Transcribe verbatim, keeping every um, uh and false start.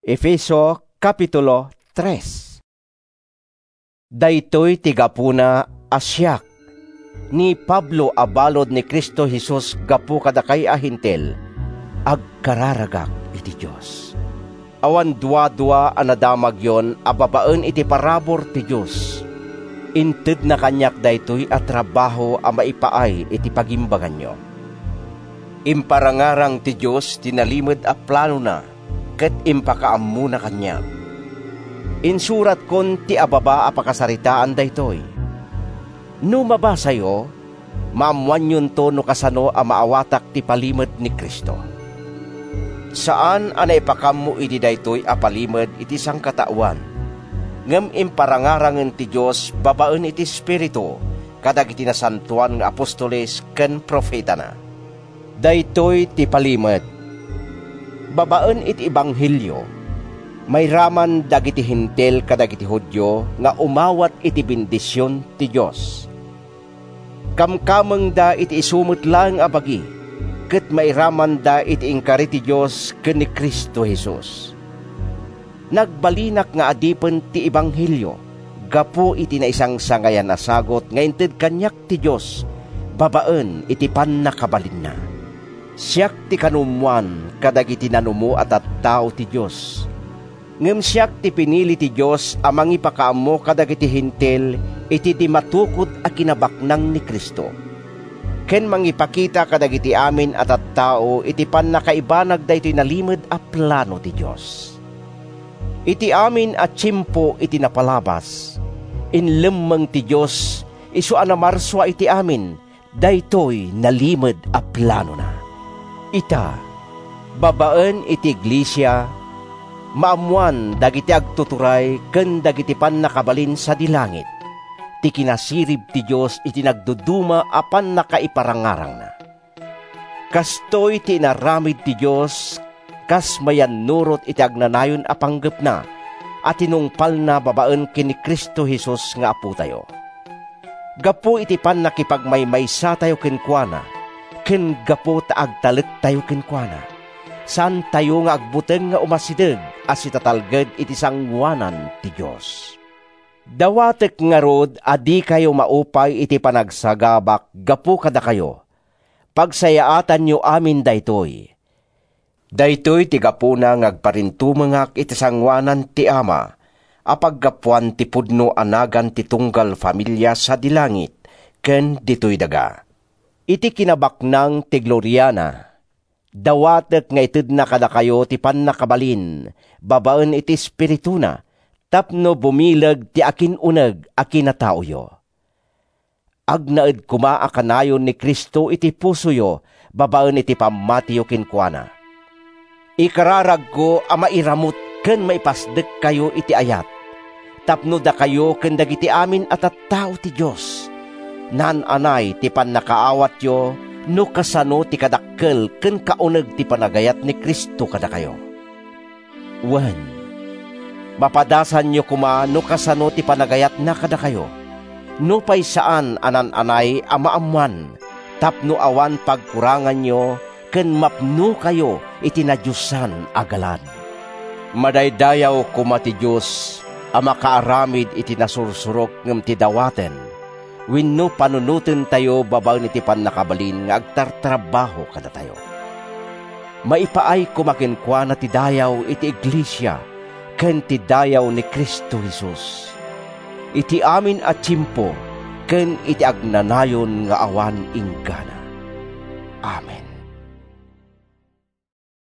Efeso Kapitulo tres. Daytoy tigapuna asyak ni Pablo abalod ni Kristo Jesus gapu kadakay ahintel agkararagak iti Dios. Awan dua-dua anadamag yon ababaen iti parabor ti Dios. Inted na kanyak daytoy at trabaho a maipaay iti pagimbangan nyo. Imparangarang ti Dios tinalimod a plano na ket impakaammo na kanya. Insurat kon ti ababa a pakasaritaan daytoy. No mabasayo, maamuan yun to no kasano a maawatak ti palimod ni Kristo. Saan anay pakammo iti daytoy a palimod iti sangkatawan? Ngem imparangarangen ti Dios babaen iti Espiritu kadag iti nasantuan nga apostoles ken profeta na. Daytoy ti palimod. Babaen iti Ebanghelyo, may raman dagiti hintel kadagiti Hudyo nga umawat iti bendisyon ti Dios. Kamkameng da iti isumot lang abagi, ket may raman da iti ingkari ti Dios ken ni Kristo Jesus. Nagbalinak nga adipen ti Ebanghelyo, gapu iti na isang sangayan na sagot nga inted kanyak ti Dios, babaen iti pannakabalin na. Siyak ti kanumuan kadagiti nanumo at at tao ti Dios. Ngem siyak ti pinili ti Dios amang ipakaammo kadagiti hintel iti di matukod a kinabaknang ni Kristo. Ken mangipakita kadagiti amin at at tao iti pannakaibanag daytoy nalimod a plano ti Dios. Iti amin at tiyempo iti napalabas. Inlemmeng ti Dios isu anamarso iti amin daytoy nalimod a plano na. Ita, babaen iti iglesia, maamuan dagiti agtuturay ken dagiti pannakabalin sa dilangit. Ti kinasirib ti Dios iti nagduduma apan nakaiparangarang na. Kastoy ti inaramid ti Dios kas mayan nurot iti agnanayon a panggep na at tinungpal na babaen ken ni Kristo Jesus nga apo tayo. Gapu iti pannakipagmaymaysa tayo kenkuana, ken gapo taag talet tayo kenkwana. San tayo nga agbuteng nga umasideg as itatalged iti sangwanan ti Dios. Dawatek nga rod adi kayo maupay iti panagsagabak gapo kada kayo. Pagsayaatan nyo amin daytoy. Daytoy ti gapuna ngagparintumengak iti sangwanan ti Ama, apaggapuan ti pudno anagan ti tunggal familia sa dilangit ken ditoy daga. Iti kinabaknang ti Gloriana, dawatek nga ited na kada kayo ti pannakabalin, babaen iti Espiritu na, tapno bumilag ti akin uneg akin na taoyo. Agnaed kumaa kanayon ni Kristo iti pusoyo, babaen iti pamatiyo kinkuana. Ikararag ko a mairamot ken maipasdek kayo iti ayat, tapno da kayo ken dagiti amin at at tao ti Dios. Nan anay ti pannakaawat yo no kasano ti kadakkel ken kauneg ti panagayat ni Kristo kada kayo. Wen, mapadasan nyo kuma no kasano ti panagayat na kada kayo. No pay saan anan anay amaamuan, tapno awan pagkurangan nyo ken mapno kayo iti nadyusan agalad. Madaydayaw kuma ti Dios a makaaramid iti nasursurok ngem ti dawaten. Wenno panunutin tayo babaen iti pannakabalin nga agtartrabaho kada tayo. Maipaay kumakenkwana ti dayaw iti iglesia ken ti dayaw ni Kristo Jesus. Iti amin at tiyempo ken iti agnanayon nga awan inggana. Amen.